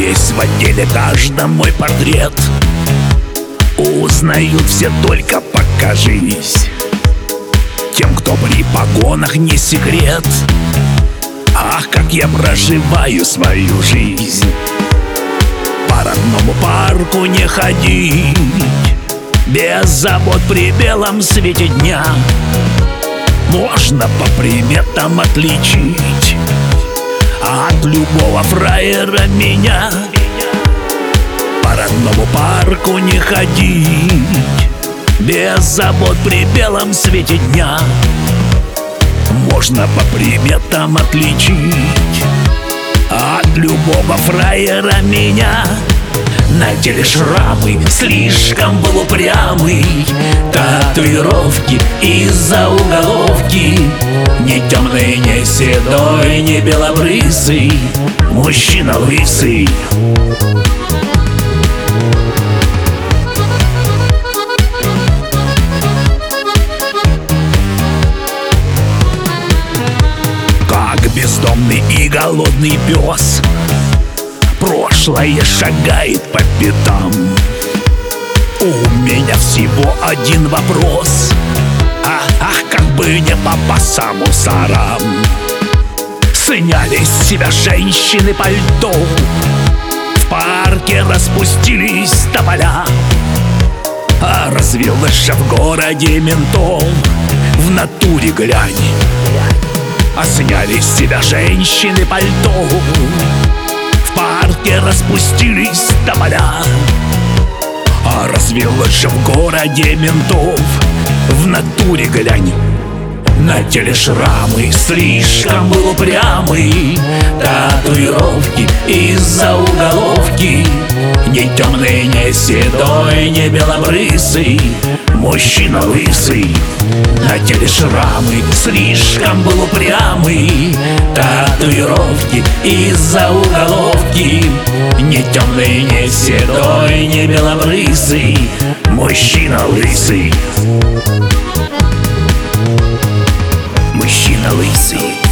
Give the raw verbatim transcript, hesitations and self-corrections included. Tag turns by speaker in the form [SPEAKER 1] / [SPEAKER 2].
[SPEAKER 1] есть в отделе каждом мой портрет. Узнают все, только покажись. Тем, кто при погонах, не секрет. Ах, как я проживаю свою жизнь. По родному парку не ходить, без забот при белом свете дня. Можно по приметам отличить от любого фраера меня. По родному парку не ходить, без забот при белом свете дня. Можно по приметам отличить от любого фраера меня. На теле шрамы, слишком был упрямый, татуировки из-за уголовки. Не темный, не седой, не белобрысый, мужчина лысый. Как бездомный и голодный пес, прошлое шагает по пятам. У меня всего один вопрос. Ах, ах, как бы не попасться мусорам. Сняли с себя женщины пальто, в парке распустились тополя. А развелось же в городе ментов, в натуре глянь. А сняли с себя женщины пальто, в парке распустились тополя. А развелось же в городе ментов, в натуре глянь. На теле шрамы, слишком был упрямый, татуировки из-за уголовки. Не темный, не седой, не белобрысый, мужчина лысый. На теле шрамы, слишком был упрямый, татуировки из-за уголовки. Не темный, не седой, не белобрысый, мужчина лысый. Мужчина лысый.